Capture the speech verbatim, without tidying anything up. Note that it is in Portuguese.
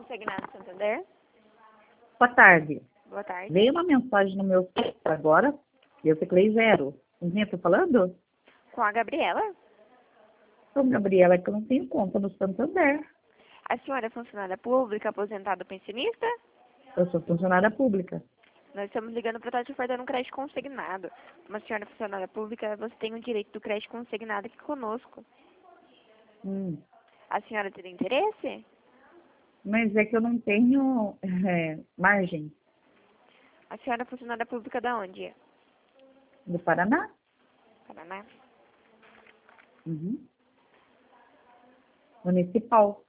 Consignado Santander. Boa tarde. Boa tarde. Veio uma mensagem no meu celular agora e eu teclei zero. Com quem eu tô falando? Com a Gabriela. Ô, Gabriela, é que eu não tenho conta no Santander. A senhora é funcionária pública, aposentada ou pensionista? Eu sou funcionária pública. Nós estamos ligando para estar te ofertando um crédito consignado. Uma senhora funcionária pública, você tem o direito do crédito consignado aqui conosco. Hum. A senhora teria interesse? Mas é que eu não tenho é, margem A senhora é funcionária pública da onde? do Paraná. Paraná. Uhum. Municipal.